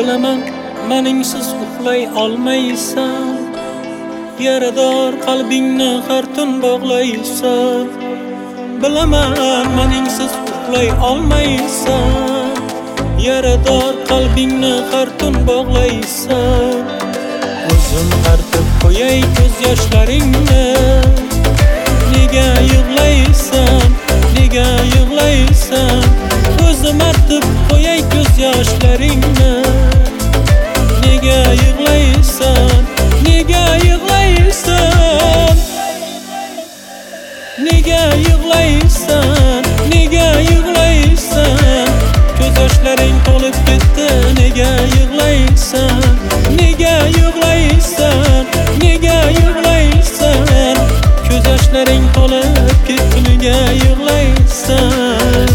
Bilaman, meningsiz uxlay olmaysan. Yarador qalbingni har tun bog'laysan. Bilaman, meningsiz uxlay olmaysan. Yarador qalbingni har tun bog'laysan. O'zim artib qo'yay ko'z yoshlaringni. Nega yig'laysan? Nega yig'laysan? O'zim artib qo'yay ko'z yoshlaringni. Nega yig'laysan? Nega yig'laysan? Nega yig'laysan? Nega yig'laysan? Ko'z yoshlaring to'lib ketdi. Nega yig'laysan? Nega yig'laysan? Nega yig'laysan? Ko'z yoshlaring to'lib ketdi. Nega yig'laysan?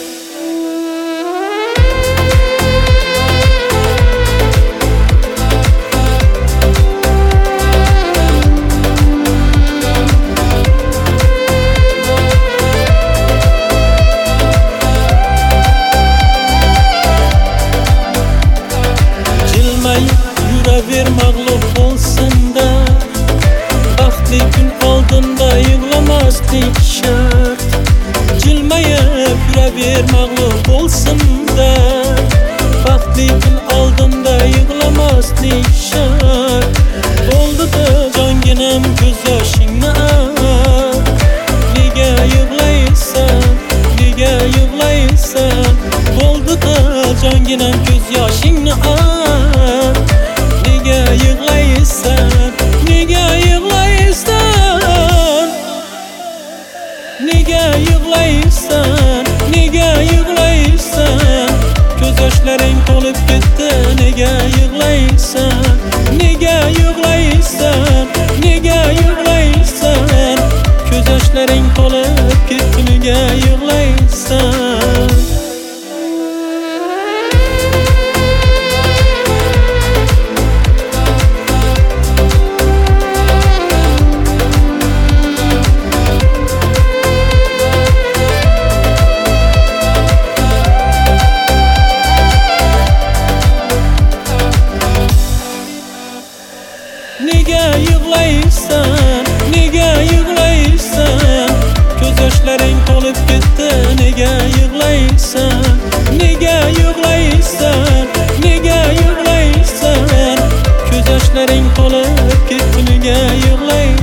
Yuraver mag'lub bo'lsin-da, baxtli kun oldinda yig'lamaslik shart. Jilmayib yuraver mag'lub bo'lsin-da, baxtli kun oldinda yig'lamaslik shart. Bo'ldi-da jonginam ko'z yoshingni art. Nega yig'laysan? Nega yig'laysan? Bo'ldi-da jonginam ko'z yoshingni art. Nega yig'laysan? Nega yig'laysan? Nega yig'laysan? Nega yig'laysan? Ko'z yoshlaring to'lib ketdi. Nega yig'laysan? Nega yig'laysan? Nega yig'laysan? Ko'z yoshlaring to'lib ketdi. Nega yig'laysan? Nega yig'laysan? Nega yig'laysan? Ko'z yoshlaring to'lib ketdi. Nega yig'laysan? Nega yig'laysan? Nega yig'laysan? Ko'z yoshlaring to'lib ketdi. Nega yig'laysan?